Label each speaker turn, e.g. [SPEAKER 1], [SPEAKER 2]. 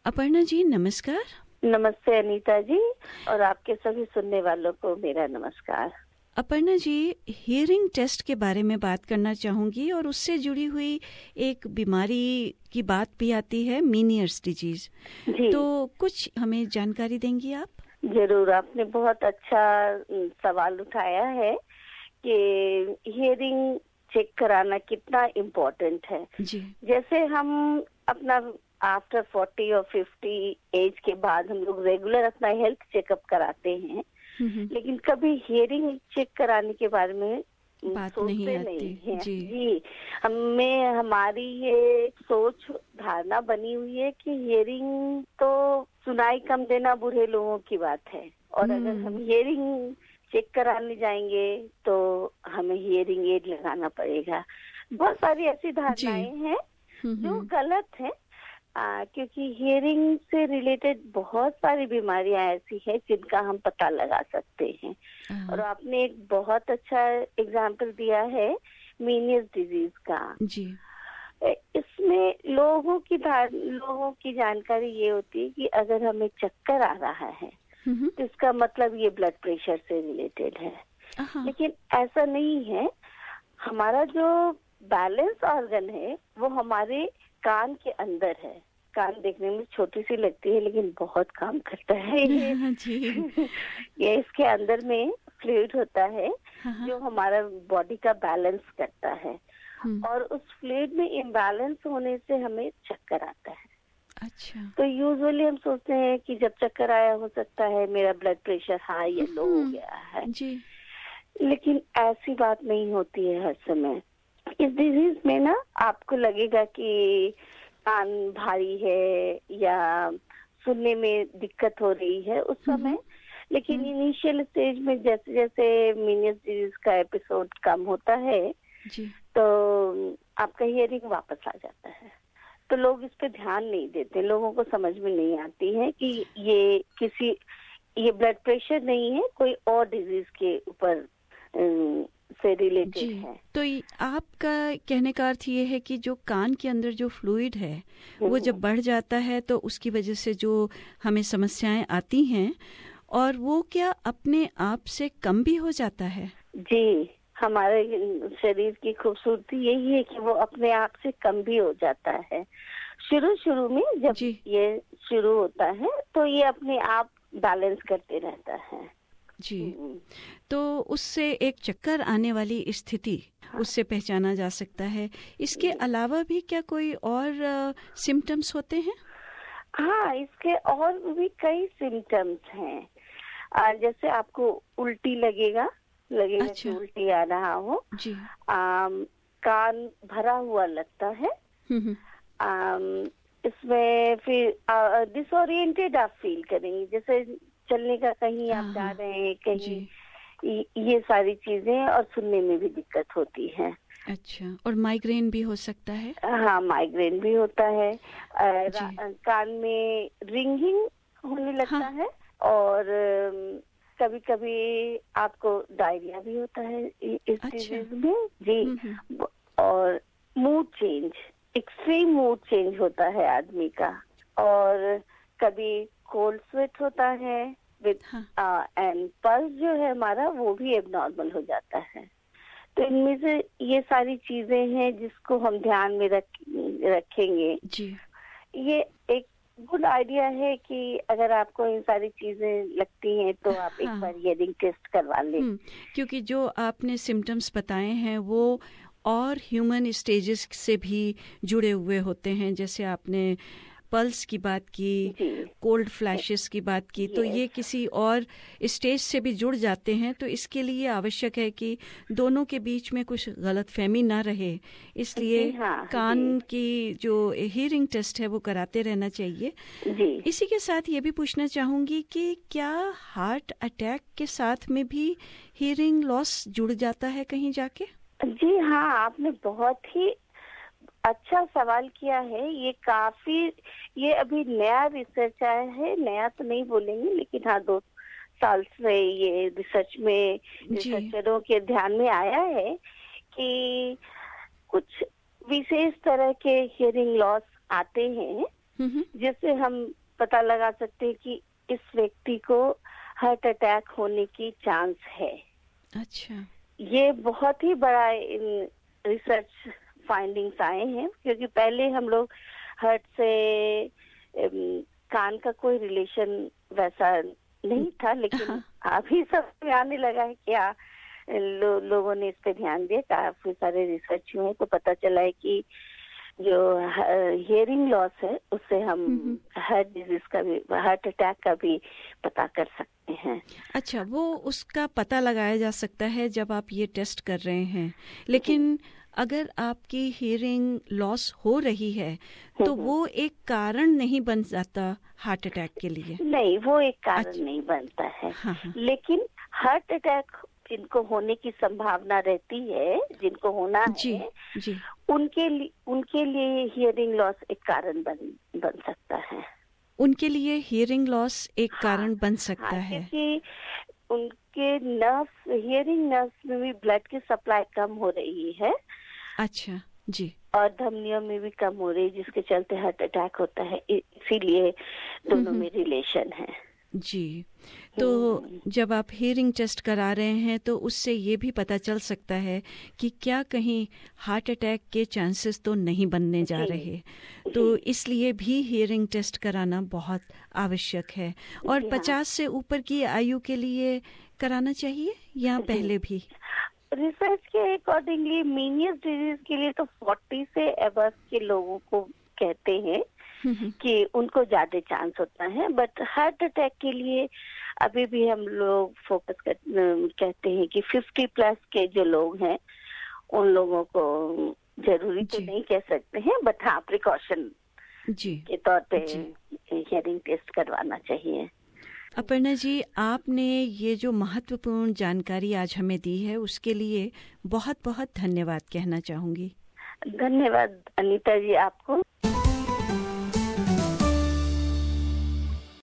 [SPEAKER 1] अपर्णा जी नमस्कार।
[SPEAKER 2] नमस्ते अनीता जी, और आपके सभी सुनने वालों को मेरा नमस्कार।
[SPEAKER 1] अपर्णा जी, हियरिंग टेस्ट के बारे में बात करना चाहूंगी और उससे जुड़ी हुई एक बीमारी की बात भी आती है, मीनियर्स डिजीज। तो कुछ हमें जानकारी देंगी आप?
[SPEAKER 2] जरूर, आपने बहुत अच्छा सवाल उठाया है कि हियरिंग चेक कराना कितना इम्पोर्टेंट है।
[SPEAKER 1] जी।
[SPEAKER 2] जैसे हम अपना आफ्टर 40 और 50 एज के बाद हम लोग रेगुलर अपना हेल्थ चेकअप कराते हैं, लेकिन कभी हियरिंग चेक कराने के बारे में
[SPEAKER 1] बात
[SPEAKER 2] सोचते
[SPEAKER 1] नहीं
[SPEAKER 2] है।
[SPEAKER 1] जी।
[SPEAKER 2] हमें हमारी ये सोच धारणा बनी हुई है कि हियरिंग तो सुनाई कम देना बूढ़े लोगों की बात है, और अगर हम हियरिंग चेक कराने जाएंगे तो हमें हियरिंग एड लगाना पड़ेगा। बहुत सारी ऐसी धारणाएं हैं जो गलत है, क्योंकि हियरिंग से रिलेटेड बहुत सारी बीमारियां ऐसी हैं जिनका हम पता लगा सकते हैं। और आपने एक बहुत अच्छा एग्जाम्पल दिया है मीनियस डिजीज का।
[SPEAKER 1] जी।
[SPEAKER 2] इसमें लोगों की जानकारी ये होती है कि अगर हमें चक्कर आ रहा है तो इसका मतलब ये ब्लड प्रेशर से रिलेटेड है, लेकिन ऐसा नहीं है। हमारा जो बैलेंस ऑर्गन है वो हमारे कान के अंदर है। कान देखने में छोटी सी लगती है लेकिन बहुत काम करता है ये इसके अंदर में फ्लूइड होता है जो हमारा बॉडी का बैलेंस करता है, और उस फ्लूइड में इम्बैलेंस होने से हमें चक्कर आता है।
[SPEAKER 1] अच्छा।
[SPEAKER 2] तो यूजुअली हम सोचते हैं कि जब चक्कर आया हो सकता है मेरा ब्लड प्रेशर हाई या लो हो गया है
[SPEAKER 1] जी।
[SPEAKER 2] लेकिन ऐसी बात नहीं होती है हर समय। इस डिजीज में ना आपको लगेगा कि कान भारी है या सुनने में दिक्कत हो रही है उस समय, लेकिन इनिशियल स्टेज में जैसे जैसे मीनियस डिजीज का एपिसोड कम होता है
[SPEAKER 1] जी,
[SPEAKER 2] तो आपका हियरिंग वापस आ जाता है। तो लोग इस पे ध्यान नहीं देते, लोगों को समझ में नहीं आती है कि ये ब्लड प्रेशर नहीं है, कोई और डिजीज के ऊपर से रिलेटेड है।
[SPEAKER 1] तो आपका कहने का अर्थ ये है कि जो कान के अंदर जो फ्लूइड है वो जब बढ़ जाता है तो उसकी वजह से जो हमें समस्याएं आती हैं, और वो क्या अपने आप से कम भी हो जाता है?
[SPEAKER 2] जी, हमारे शरीर की खूबसूरती यही है कि वो अपने आप से कम भी हो जाता है। शुरू में जब ये शुरू होता है तो ये अपने आप बैलेंस करते रहता है।
[SPEAKER 1] जी। तो उससे एक चक्कर आने वाली स्थिति उससे पहचाना जा सकता है। इसके अलावा भी क्या कोई और सिम्टम्स होते हैं?
[SPEAKER 2] हाँ, इसके और भी कई सिम्टम्स हैं। जैसे आपको उल्टी लगेगा कि उल्टी आ रहा हो
[SPEAKER 1] जी।
[SPEAKER 2] कान भरा हुआ लगता है। इसमें फिर डिसोरिएंटेड आप फील करेंगे, जैसे चलने का कहीं आप जा रहे हैं कहीं, ये सारी चीजें, और सुनने में भी दिक्कत होती है।
[SPEAKER 1] अच्छा, और माइग्रेन भी हो सकता है?
[SPEAKER 2] हाँ, माइग्रेन भी होता है। कान में रिंगिंग होने लगता है, और कभी कभी आपको डायरिया भी होता है इस डिजीज में जी। और mood change, extreme mood change होता है आदमी का, और कभी कोल्ड स्वेट होता है विद एंड पल्स जो है हमारा वो भी एबनॉर्मल हो जाता है। तो इनमें से ये सारी चीजें हैं जिसको हम ध्यान में रखेंगे जी। ये एक गुड आइडिया है कि अगर आपको इन सारी चीजें लगती हैं तो आप एक बार हियरिंग टेस्ट करवा लें।
[SPEAKER 1] क्योंकि जो आपने सिम्टम्स बताए हैं वो और ह्यूमन स्टेजेस से भी जुड़े हुए होते हैं। जैसे आपने पल्स की बात की, कोल्ड फ्लैशेस की बात की, तो ये किसी और स्टेज से भी जुड़ जाते हैं। तो इसके लिए आवश्यक है कि दोनों के बीच में कुछ गलतफहमी ना रहे, इसलिए कान की जो हियरिंग टेस्ट है वो कराते रहना चाहिए जी। इसी के साथ ये भी पूछना चाहूंगी कि क्या हार्ट अटैक के साथ में भी हियरिंग लॉस जुड़ जाता है कहीं जाके?
[SPEAKER 2] जी हाँ, आपने बहुत ही अच्छा सवाल किया है। ये अभी नया रिसर्च आया है, नया तो नहीं बोलेंगे लेकिन हाँ 2 साल से ये रिसर्च में रिसर्चरों के ध्यान में आया है कि कुछ विशेष तरह के हियरिंग लॉस आते हैं जिससे हम पता लगा सकते हैं कि इस व्यक्ति को हार्ट अटैक होने की चांस है।
[SPEAKER 1] अच्छा,
[SPEAKER 2] ये बहुत ही बड़ा रिसर्च फाइंडिंग्स आए हैं, क्योंकि पहले हम लोग हार्ट से कान का कोई रिलेशन वैसा नहीं था, लेकिन अभी सब आने लगा है कि लोगों ने इस पे ध्यान दिया, काफी सारे रिसर्च हुए, तो पता चला है कि जो हियरिंग लॉस है उससे हम हार्ट डिजीज का भी, हार्ट अटैक का भी पता कर सकते हैं।
[SPEAKER 1] अच्छा, वो उसका पता लगाया जा सकता है जब आप ये टेस्ट कर रहे हैं, लेकिन अगर आपकी हियरिंग लॉस हो रही है तो वो एक कारण नहीं बन जाता हार्ट अटैक के लिए?
[SPEAKER 2] नहीं, वो एक कारण नहीं बनता है।
[SPEAKER 1] हाँ।
[SPEAKER 2] लेकिन हार्ट अटैक जिनको होने की संभावना रहती है, जिनको होना है, उनके लिए हियरिंग लॉस एक कारण बन सकता है।
[SPEAKER 1] उनके लिए हियरिंग लॉस एक कारण बन सकता है,
[SPEAKER 2] क्योंकि उनके नर्व्स, हियरिंग नर्व्स में भी ब्लड की सप्लाई कम हो रही है।
[SPEAKER 1] अच्छा जी।
[SPEAKER 2] और धमनियों में भी कम हो रही है, जिसके चलते हार्ट अटैक होता है। इसीलिए दोनों में रिलेशन है।
[SPEAKER 1] जी, तो जब आप हियरिंग टेस्ट करा रहे हैं तो उससे ये भी पता चल सकता है कि क्या कहीं हार्ट अटैक के चांसेस तो नहीं बनने जा रहे, तो इसलिए भी हियरिंग टेस्ट कराना बहुत आवश्यक है। और 50 से ऊपर की आयु के लिए कराना चाहिए या पहले भी?
[SPEAKER 2] रिसर्च के अकॉर्डिंगली मीनियस डिजीज के लिए तो 40 से अबव के लोगों को कहते हैं कि उनको ज्यादा चांस होता है, बट हार्ट अटैक के लिए अभी भी हम लोग फोकस कहते हैं कि 50 प्लस के जो लोग हैं उन लोगों को जरूरी तो नहीं कह सकते हैं, बट हाँ प्रिकॉशन के तौर पे हियरिंग टेस्ट करवाना चाहिए।
[SPEAKER 1] अपर्णा जी, आपने ये जो महत्वपूर्ण जानकारी आज हमें दी है उसके लिए बहुत बहुत धन्यवाद कहना चाहूंगी।
[SPEAKER 2] धन्यवाद अनीता जी आपको।